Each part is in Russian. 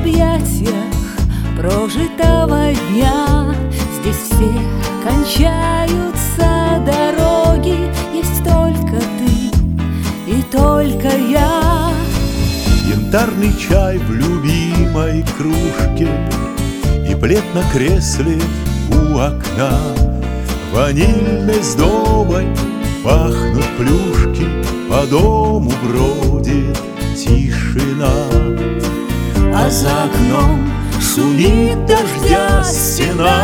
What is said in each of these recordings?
объятиях прожитого дня. Здесь все кончаются дороги, есть только ты и только я. Янтарный чай в любимой кружке и плед на кресле у окна. Ванильной сдобой пахнут плюшки, по дому бродит тишина. А за окном шумит дождя стена.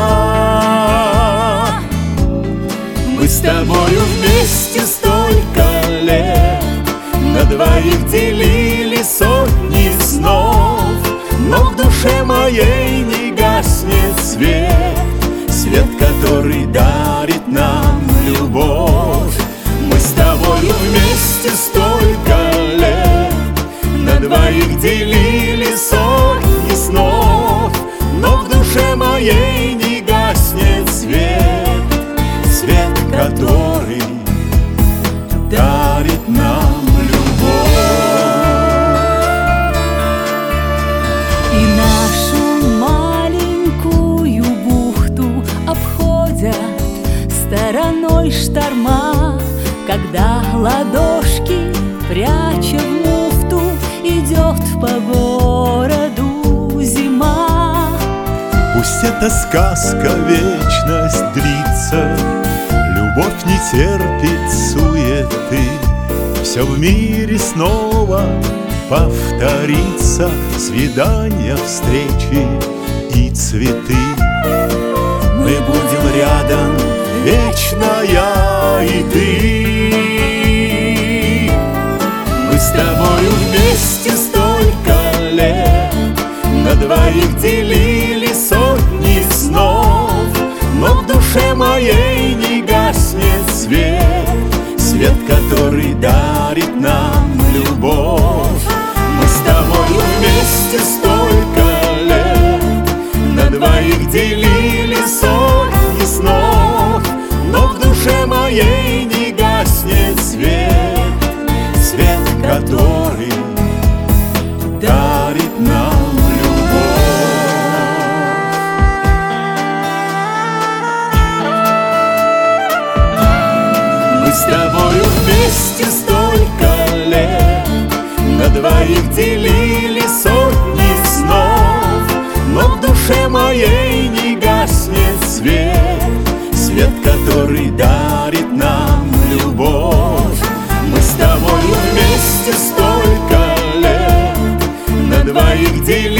Мы с тобою вместе столько лет, на двоих делили сотни снов, но в душе моей не гаснет свет, свет, который дарит нам любовь. Мы с тобою вместе столько лет, на двоих делили сотни снов, но в душе моей не гаснет свет, свет, который дарит нам любовь. И нашу маленькую бухту обходят стороной шторма, когда ладошки, пряча в муфту, идет по городу зима. Пусть эта сказка вечность длится, любовь не терпит суеты, все в мире снова повторится, свидания, встречи и цветы. Мы будем рядом, вечно я и ты. Мы с тобою вместе столько лет, на двоих делили сотни снов, но в душе моей не гаснет свет, свет, который дарит нам любовь. Мы с тобою вместе столько лет, на двоих делили сотни снов, но в душе моей не гаснет свет, свет, который дарит нам любовь. Мы с тобою вместе столько лет, на двоих делили сотни снов, но в душе моей не гаснет свет, свет, который дарит нам любовь. Мы с тобою вместе столько лет, на двоих делили